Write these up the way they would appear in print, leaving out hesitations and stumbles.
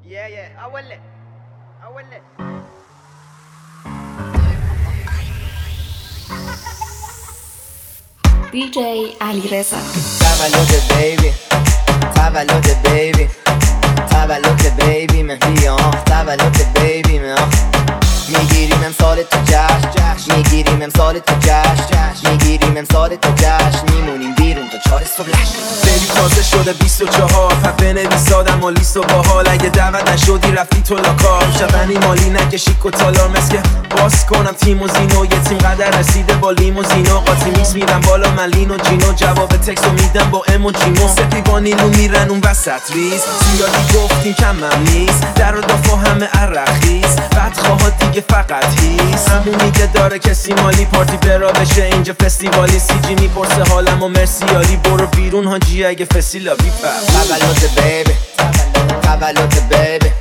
اوله DJ علیرضا. تولد بیبی من بیا، تولد بیبی من میگیریم امسال تو جشن، میگیریم امسال تو جشن، میگیریم امسال تو جشن، میمونیم بیرون تا 4 صبح لش. بیبی تازه شده 24 پس بنویس آدم و لیست و باحال. اگه دعوت نشدی رفتی تو لاکار، شبنی مالی نکشی کتالار مسکه باز کنم تیم و زینو. یه تیم قدر رسیده با لیموزینو، قاطی میکس میدم بالا ملین و جینو، جواب تکسو میدم با ام و جیمو. سپی با نیلو میرن اون وسط ریز، زیادی گفتیم کمم نیست، در و دافا همه عرقیز، بدخواهات دیگه فقط هیست. همون میگه داره کسی مالی پارتی برا بشه اینجا فستیوالی. سی جی میپرسه حالم و مرسیالی، برو بیرون حاجی اگه فسیلا بیپر. تولد بیبی، تولد بیبی،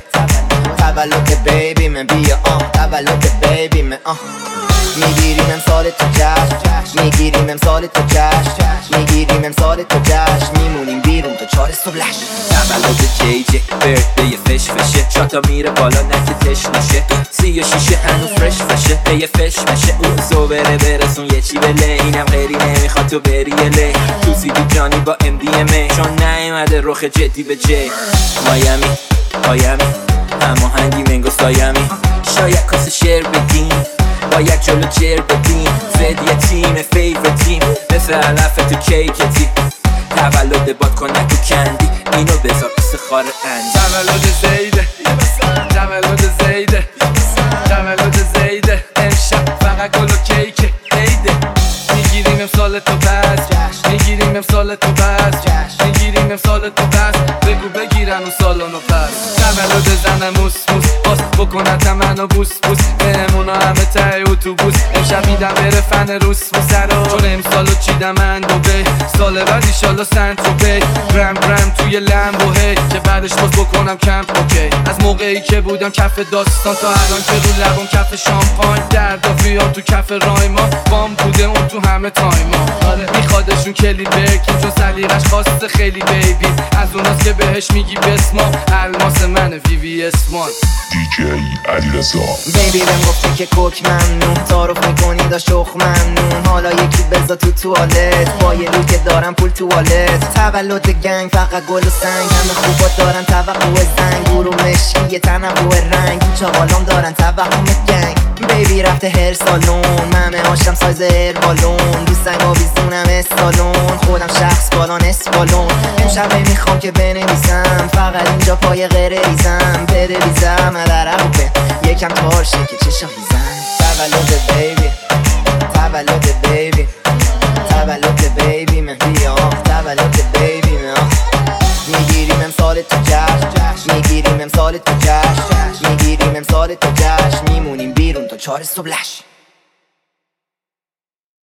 تولد بیبی من بیا تولد بیبی من میگیریم امسال تو جشن، میگیریم امسال تو جشن، میگیریم امسال تو جشن، میمونیم بیرون تا 4 صبح لش. تولد جی برده فش فشه، شاتا میره بالا نکه تش نشه، 36 هنو فرش فشه، یه فش مشه اون صبره برسون یه چی بله. اینم غیری نمیخواد تو بری لی، تو سیدی جانی با MDMA، چون نیومده رخ جدی به جی. مایمی پایمی هماهنگی منگو سایمی، شاید کاس شعر بدیم باید جلو جر بدیم. زد یه تیم فیور تیم مثل علف تو کیکتی، تولد باد کن نکو کندی اینو بذار پیس خار اندی. تولد زیده، تولد زیده، تولد زیده، امشب فقط گل و کیک عیده. میگیریم امسال تو بس، میگیریم امسال تو بس، میگیریم امسال تو بس، بگو بگیرن اون سالانو پس. تولد زنم موس موس باز بکنت منو بوس بوس، بهمونا همه ته اتوبوس، امشب میدم بره فن روس بوسرا، چون امسالو چیدم من دوبه، سال بعد ایشالا سنت رو بی برم برم توی لمبو هی، که بعدش باز بکنم کمپ اوکی. از موقعی که بودم کف داستان تا الان که رو لبم کف شامپاین، دردافیام تو کف رایما، بام بوده اون تو همه تایما. آره میخوادشون کلی برکیم چون سلیقش خواسته خیلی بیبی، از اوناست که بهش میگی بسما، الماس منه وی اسمان. DJ علیرضا. بیبی بهم گفتی که کوک ممنون، تعارف میکنی دا شخ ممنون، حالا یکی بزا تو توالت، با یه لوک دارم پول توالت. تولد گنگ فقط گل و سنگ، همه خوبات دارن توقع زنگ، گورو مشکی یه تنوع رنگ، چاقالام دارن توهم گنگ. بیبی رفته هر سالون، ممه هاشم سایز هر بالون، رو سنگ آویزونم استالون، خودم شخص بالان اسپالون. امشب نمیخوام که بنویسم، فقط اینجا پای غیر ریزم، بده بیزم عرق به یکم تارشه که چشم بیزم. تولد بیبی، تولد بیبی، تولد بیبی من بیا تولد بیبی من میگیریم امسال تو جشن، میگیریم امسال تو جشن، میگیریم امسال تو جشن، میمونیم بیرون تا 4 صبح لش.